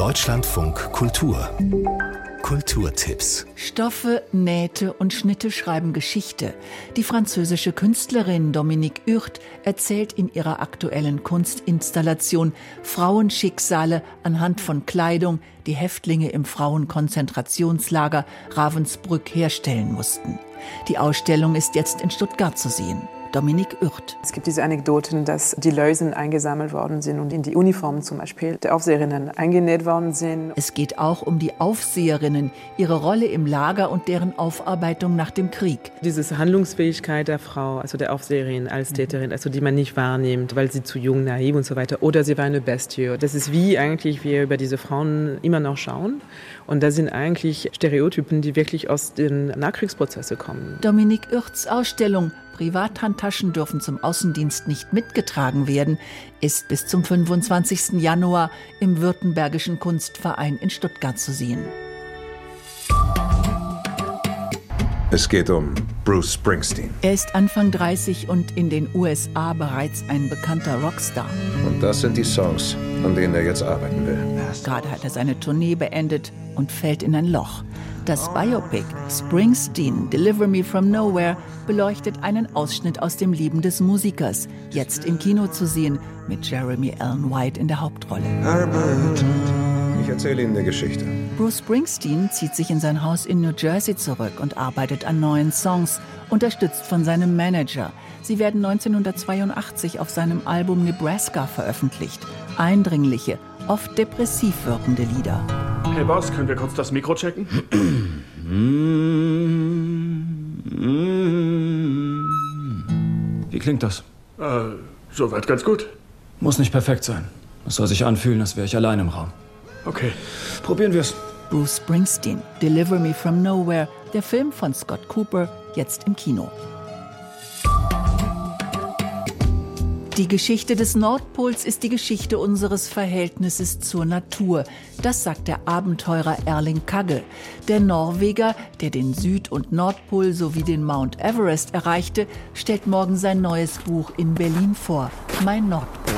Deutschlandfunk Kultur. Kulturtipps. Stoffe, Nähte und Schnitte schreiben Geschichte. Die französische Künstlerin Dominique Hurt erzählt in ihrer aktuellen Kunstinstallation Frauenschicksale anhand von Kleidung, die Häftlinge im Frauenkonzentrationslager Ravensbrück herstellen mussten. Die Ausstellung ist jetzt in Stuttgart zu sehen. Dominique Hurt. Es gibt diese Anekdoten, dass die Lösen eingesammelt worden sind und in die Uniformen zum Beispiel der Aufseherinnen eingenäht worden sind. Es geht auch um die Aufseherinnen, ihre Rolle im Lager und deren Aufarbeitung nach dem Krieg. Diese Handlungsfähigkeit der Frau, also der Aufseherin als Täterin, also die man nicht wahrnimmt, weil sie zu jung, naiv und so weiter. Oder sie war eine Bestie. Das ist wie eigentlich wir über diese Frauen immer noch schauen. Und das sind eigentlich Stereotypen, die wirklich aus den Nachkriegsprozessen kommen. Dominique Hurts Ausstellung Privathandtaschen dürfen zum Außendienst nicht mitgetragen werden, ist bis zum 25. Januar im Württembergischen Kunstverein in Stuttgart zu sehen. Es geht um Bruce Springsteen. Er ist Anfang 30 und in den USA bereits ein bekannter Rockstar. Und das sind die Songs, an denen er jetzt arbeiten will. Gerade hat er seine Tournee beendet und fällt in ein Loch. Das Biopic Springsteen, Deliver Me From Nowhere beleuchtet einen Ausschnitt aus dem Leben des Musikers, jetzt im Kino zu sehen, mit Jeremy Allen White in der Hauptrolle. Ich erzähle Ihnen eine Geschichte. Bruce Springsteen zieht sich in sein Haus in New Jersey zurück und arbeitet an neuen Songs, unterstützt von seinem Manager. Sie werden 1982 auf seinem Album Nebraska veröffentlicht. Eindringliche, oft depressiv wirkende Lieder. Hey Boss, können wir kurz das Mikro checken? Wie klingt das? Soweit ganz gut. Muss nicht perfekt sein. Es soll sich anfühlen, als wäre ich allein im Raum. Okay. Probieren wir's. Bruce Springsteen, Deliver Me From Nowhere, der Film von Scott Cooper, jetzt im Kino. Die Geschichte des Nordpols ist die Geschichte unseres Verhältnisses zur Natur. Das sagt der Abenteurer Erling Kagge. Der Norweger, der den Süd- und Nordpol sowie den Mount Everest erreichte, stellt morgen sein neues Buch in Berlin vor, Mein Nordpol.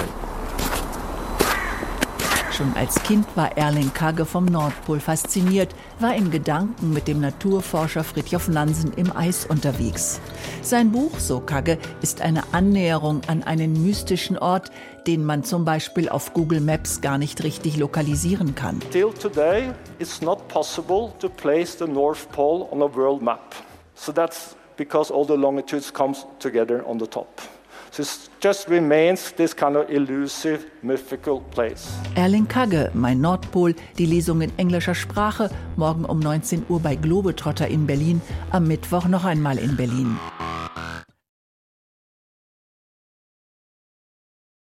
Schon als Kind war Erling Kagge vom Nordpol fasziniert, war in Gedanken mit dem Naturforscher Fridtjof Nansen im Eis unterwegs. Sein Buch, so Kagge, ist eine Annäherung an einen mystischen Ort, den man zum Beispiel auf Google Maps gar nicht richtig lokalisieren kann. Till today, it's not possible to place the North Pole on a world map. So that's because all the longitudes come together on the top. So it just remains this kind of elusive, mythical place. Erling Kagge, Mein Nordpol, die Lesung in englischer Sprache, morgen um 19 Uhr bei Globetrotter in Berlin, am Mittwoch noch einmal in Berlin.